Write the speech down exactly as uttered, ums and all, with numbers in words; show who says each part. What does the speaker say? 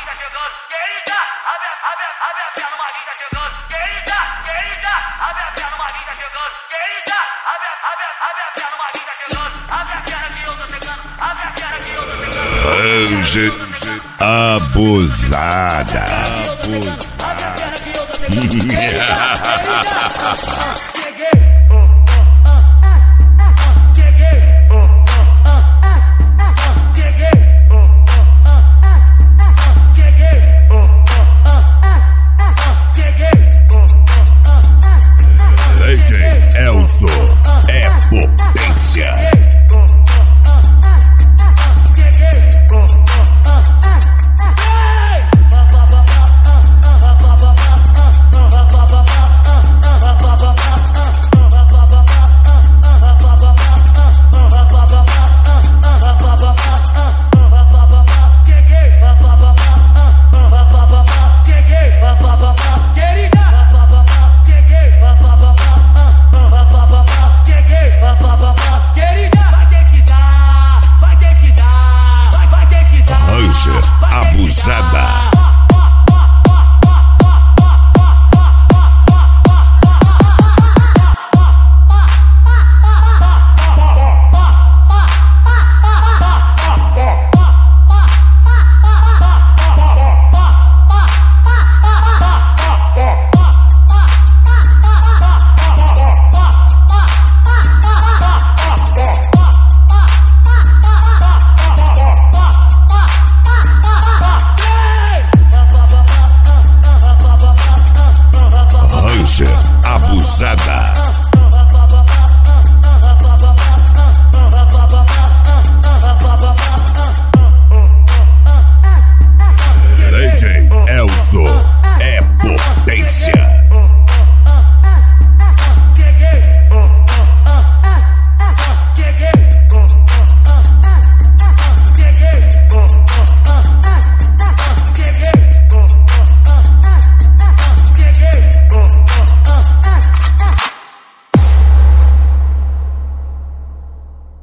Speaker 1: tá chegando. Quem tá? Abre, abre, abre a perna, o Maguinho tá chegando. Quem tá? Quem tá? Abre a perna, o Maguinho tá chegando. Quem tá? Abre, abre, abre a perna, o Maguinho tá chegando. Abre a perna que eu tô chegando. Abre a perna que eu tô chegando.
Speaker 2: Ange abusada.
Speaker 1: Abre a perna que eu tô chegando. Quem tá? Cheguei.
Speaker 2: D J Elzo é potência. Abusada. Abusada. D J Elzo é potência.